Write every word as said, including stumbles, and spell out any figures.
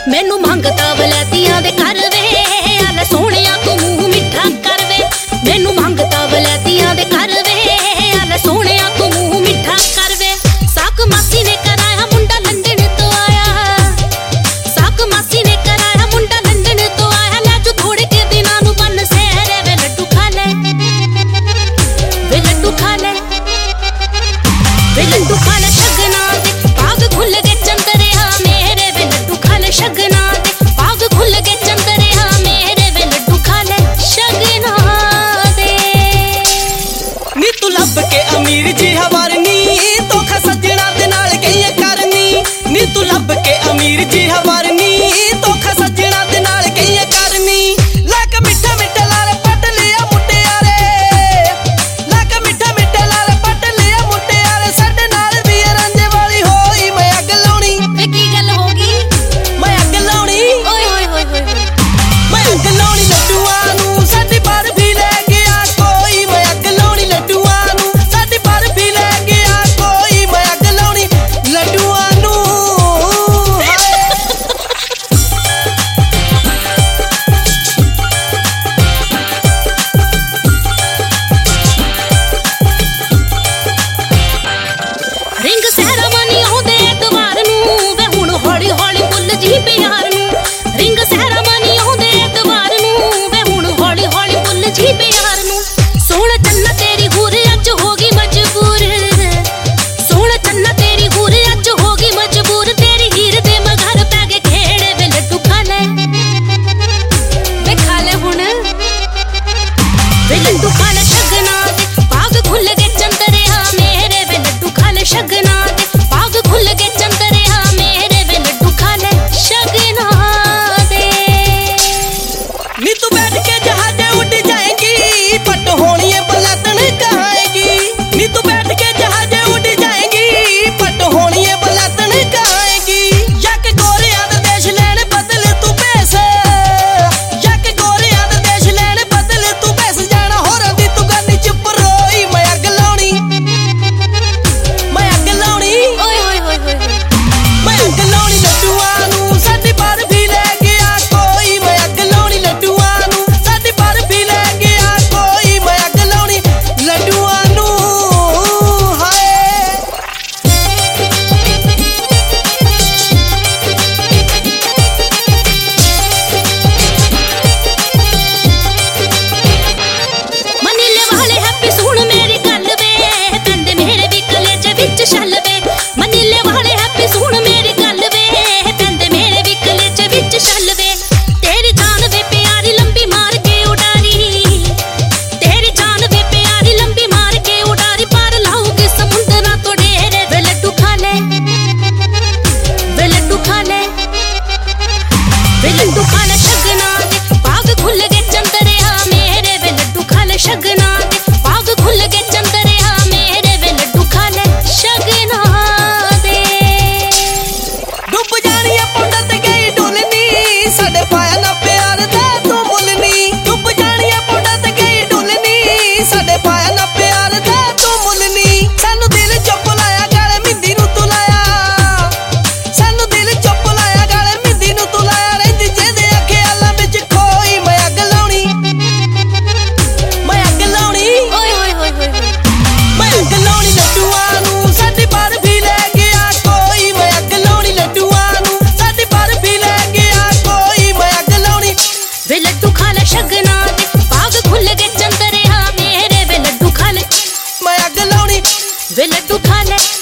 मैनू मंगता वलैतियां दे घर वे आले सोहणिया तू मूंह मिठा कर वे। मैनू मंगता वलैतियां दे घर वे आले सोहणिया तू मूंह मिठा कर वे। साक मासी ने कराया मुंडा लंदन तो आया, साक मासी ने कराया मुंडा लंदन तो आया। लै जो थोड़े के दिनां नू बन सहरे वे लड्डू खा ले, वे लड्डू खा ले, वे लड्डू खा ले। शगना दे भाग खुल गए चंदरिया मेरे वे लड्डू खा ले। शगना दे भाग खुल गए चंदरिया मेरे वे लड्डू खा ले। शगना दे नी तू लब के अमीर जी हवारनी धोखा सजना दे नाल कई करनी। नी तू लब के अमीर जी हवारनी धोखा सजना दे नाल कई करनी। लाक मिठा मिठा लाल पट लिया मुटियारे, लाक मिठा मिठा लाल पट लिया मुटियारे। साडे नाल भी रंजे वाली होई मैं अग लाउणी। वे की गल हो गई? मैं अग लाउणी, ओए होए होए होए मैं अग लाउणी लड्डूआं नू साडी पर भी ले गया कोई। मैं अग लाउणी लड्डूआं नू साडी पर भी ले गया कोई। मैं अग लाउणी लड्डूआं नू हाय। रिंग सहरावानी आउंदे एतवार नू वे हुण हौली हौली भुल जी प्यार नू। रिंग सहरावानी आउंदे एतवार नू वे हुण हौली हौली भुल जी प्यार नू। सोहण चन्ना तेरी हूर अज होगी मजबूर, सोहण चन्ना तेरी हूर अज होगी मजबूर। तेरी हीर दे मगर पै गए खेड़े वे लड्डू खा ले, वे खा ले हुण, वे लड्डू खा ले। शगना दे भाग खुल गए चंदरिया मेरे वे लड्डू खा ले। शगना दे भाग खुल गए चंदरिया मेरे वे लड्डू खा ले। शगना दे नी तू बैठ के जहाजे उड़ जाएगी पट होनी है बलातन कहाएगी। नी तू बैठ के जहाजे उड़ जाएगी पट होनी है बलातन कहाएगी। यक गोरिया दे देश लैन बदल तू पैस, यक गोरिया दे देश लैन बदल तू पैस। जाना होरां दी तू गल चुप रोई मैं अग लाउणी, मैं अग लाउणी, ओए होए होए होए होए। मैं अग लाउणी लड्डूआं नू साडी पर भी ले गया कोई। मैं अग लाउणी लड्डूआं नू साडी पर भी ले गया कोई। मैं अग लाउणी लड्डूआं नू हाय। मनीले वाले हैप्पी सुन मेरी गल वे पैंदे मेरे भी कलेजे विच छल वे। मनीले वाले हैप्पी सुन मेरी गल वे पैंदे मेरे भी कलेजे विच छल वे। तेरी जान वे प्यारी लंबी मार के उडारी, तेरी जान वे प्यारी लंबी मार के उडारी। पार लाऊगी समुंदरा तो डेरे वे लड्डू खा ले, वे लड्डू खा ले, वे लड्डू खा ले। शगना दे भाग खुल गए चंदरिया मेरे वे लड्डू खा ले। शगना दे भाग खुल गए चंदरिया मेरे वे लड्डू खा ले। शगना दे डुब जानी है पुंडा ते गई डुलनी साडे पाया ना प्यार दा तू मुलनी। डुब जानी है पुंडा ते गई डुलनी साडे पाया ना प्यार दा तू मुलनी। सानू दिल चुप लाया गाले मिंदी नू तू लाया, सानू दिल चुप लाया गाले मिंदी नू तू लाया। रहिंदी जेदे ख्यालां विच खोई मैं अग लाउणी, मैं अग लाउणी, ओए होए होए होए होए। मैं अग लाउणी लड्डूआं नू साडी पर भी ले गया कोई। मैं अग लाउणी लड्डूआं नू साडी पर भी ले गया कोई। मैं अग लाउणी वे लड्डू खा ले। शगना दे भाग खुल गए चंदरिया मेरे वे लड्डू खा ले, मैं अग लाउणी वे लड्डू खा ले।